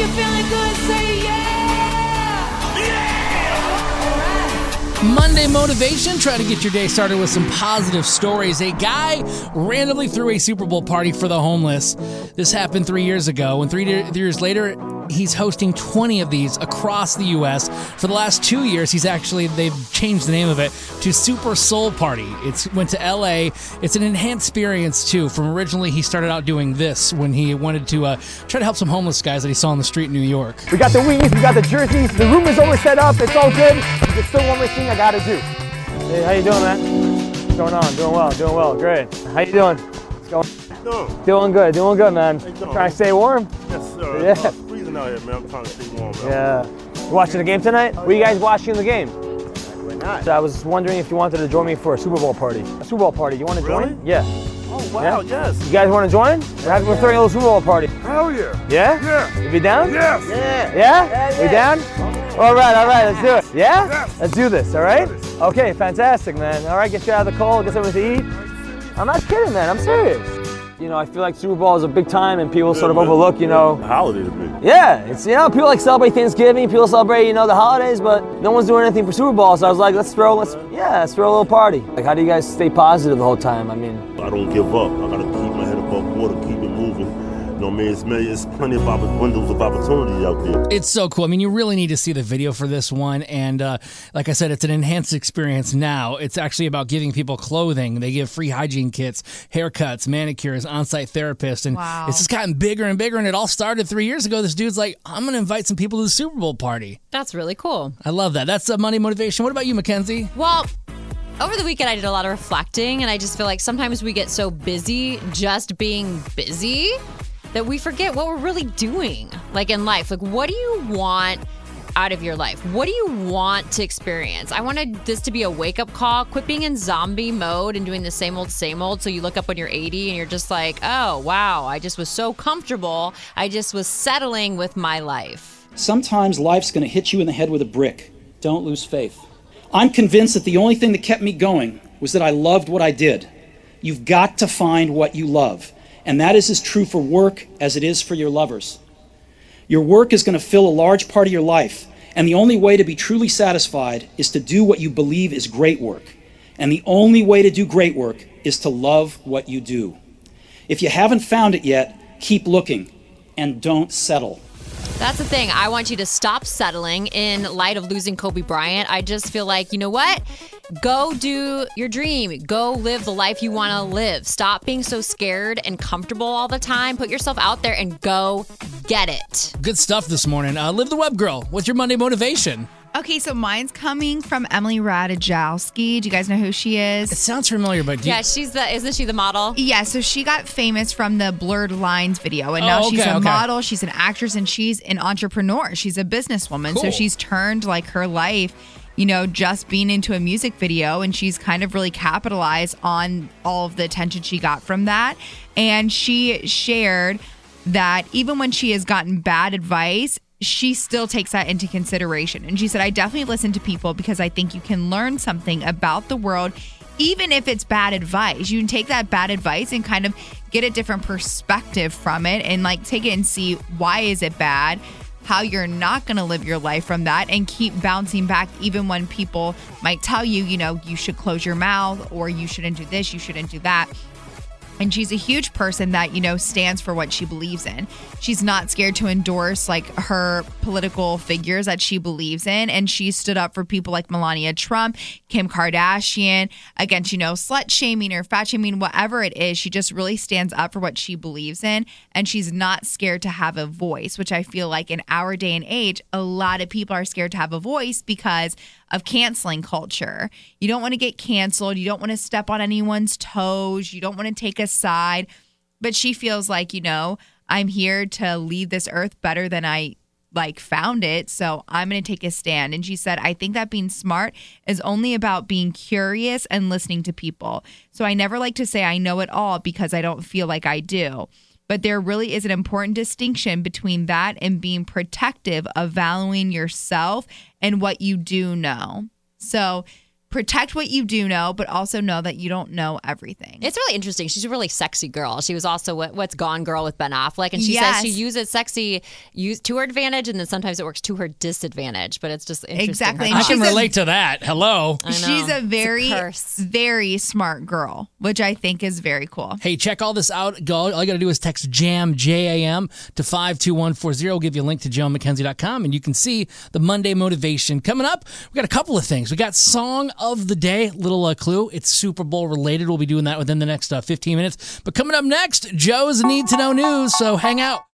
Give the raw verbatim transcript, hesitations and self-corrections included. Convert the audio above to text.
you're feeling good, say yeah! Yeah! All right. Monday Motivation, try to get your day started with some positive stories. A guy randomly threw a Super Bowl party for the homeless. This happened three years ago, and three, three years later, he's hosting twenty of these across the U S. For the last two years, he's actually, they've changed the name of it to Super Soul Party. It's went to L A. It's an enhanced experience, too. From originally, he started out doing this when he wanted to uh, try to help some homeless guys that he saw on the street in New York. We got the wings, we got the jerseys, the room is always set up, it's all good. There's still one more thing I gotta do. Hey, how you doing, man? What's going on? Doing well, doing well, great. How you doing? What's going on? Doing? Doing good, doing good, man. How you doing? Trying to stay warm? Yes, sir. Yeah. It's freezing out here, man. I'm trying to stay warm, man. Yeah. You watching the game tonight? Were you guys watching the game? We're not. So I was wondering if you wanted to join me for a Super Bowl party. A Super Bowl party, you want to Really? join? Yeah. Oh, wow, Yeah? yes. You guys want to join? We're having we're throwing a little Super Bowl party. Hell yeah. Yeah? Yeah. You be down? Yes. Yeah? Yeah? You down? All right, all right, let's do it. Yeah? Yes. Let's do this, all right? Let's do this. Okay, fantastic, man. All right, get you out of the cold, get something to eat. I'm not kidding, man, I'm serious. You know, I feel like Super Bowl is a big time and people sort of man. overlook, you know. Holiday to me. Yeah, it's, you know, people like celebrate Thanksgiving, people celebrate, you know, the holidays, but no one's doing anything for Super Bowl, so I was like, let's throw, let's, yeah, let's throw a little party. Like, how do you guys stay positive the whole time? I mean, I don't give up. I gotta keep my head above water, keep it moving. You know what I mean? It's, it's plenty of opp- windows of opportunity out there. It's so cool. I mean, you really need to see the video for this one. And uh, like I said, it's an enhanced experience now. It's actually about giving people clothing. They give free hygiene kits, haircuts, manicures, on-site therapists. And Wow. it's just gotten bigger and bigger. And it all started three years ago. This dude's like, I'm going to invite some people to the Super Bowl party. That's really cool. I love that. That's uh, Monday Motivation. What about you, Mackenzie? Well, over the weekend, I did a lot of reflecting, and I just feel like sometimes we get so busy just being busy that we forget what we're really doing, like in life. Like, what do you want out of your life? What do you want to experience? I wanted this to be a wake-up call. Quit being in zombie mode and doing the same old, same old. So you look up when you're eighty and you're just like, oh, wow, I just was so comfortable. I just was settling with my life. Sometimes life's going to hit you in the head with a brick. Don't lose faith. I'm convinced that the only thing that kept me going was that I loved what I did. You've got to find what you love. And that is as true for work as it is for your lovers. Your work is going to fill a large part of your life, and the only way to be truly satisfied is to do what you believe is great work. And the only way to do great work is to love what you do. If you haven't found it yet, keep looking, and don't settle. That's the thing. I want you to stop settling in light of losing Kobe Bryant. I just feel like, you know what? Go do your dream. Go live the life you want to live. Stop being so scared and comfortable all the time. Put yourself out there and go get it. Good stuff this morning. Uh, Live the Web Girl. What's your Monday Motivation? Okay, so mine's coming from Emily Ratajkowski. Do you guys know who she is? It sounds familiar, but do you- Yeah, she's the, isn't she the model? Yeah, so she got famous from the Blurred Lines video, and now Oh, she's okay, a okay. model, she's an actress, and she's an entrepreneur. She's a businesswoman. So Cool. she's turned like her life, you know, just being into a music video, and she's kind of really capitalized on all of the attention she got from that. And she shared that even when she has gotten bad advice, she still takes that into consideration. And she said, I definitely listen to people because I think you can learn something about the world, even if it's bad advice. You can take that bad advice and kind of get a different perspective from it and like take it and see why is it bad, how you're not going to live your life from that, and keep bouncing back even when people might tell you, you know, you should close your mouth or you shouldn't do this, you shouldn't do that. And she's a huge person that, you know, stands for what she believes in. She's not scared to endorse like her political figures that she believes in. And she stood up for people like Melania Trump, Kim Kardashian, against, you know, slut shaming or fat shaming, whatever it is. She just really stands up for what she believes in. And she's not scared to have a voice, which I feel like in our day and age, a lot of people are scared to have a voice because of canceling culture. You don't want to get canceled. You don't want to step on anyone's toes. You don't want to take a side. But she feels like, you know, I'm here to leave this earth better than I like found it. So I'm going to take a stand. And she said, I think that being smart is only about being curious and listening to people. So I never like to say I know it all because I don't feel like I do. But there really is an important distinction between that and being protective of valuing yourself and what you do know. So protect what you do know, but also know that you don't know everything. It's really interesting. She's a really sexy girl. She was also what, what's Gone Girl with Ben Affleck, and she Yes. says she uses sexy use to her advantage, and then sometimes it works to her disadvantage. But it's just interesting. Exactly. her And I can she's a- relate to that. Hello. I know. She's a It's very, curse. very smart girl, which I think is very cool. Hey, check all this out. Go. All you got to do is text JAM, J A M, to five two one four zero. We'll give you a link to joe mckenzie dot com, and you can see the Monday Motivation. Coming up, we got a couple of things. We got Song of the Day, little uh, clue. It's Super Bowl related. We'll be doing that within the next uh, fifteen minutes. But coming up next, Joe's Need to Know News, so hang out.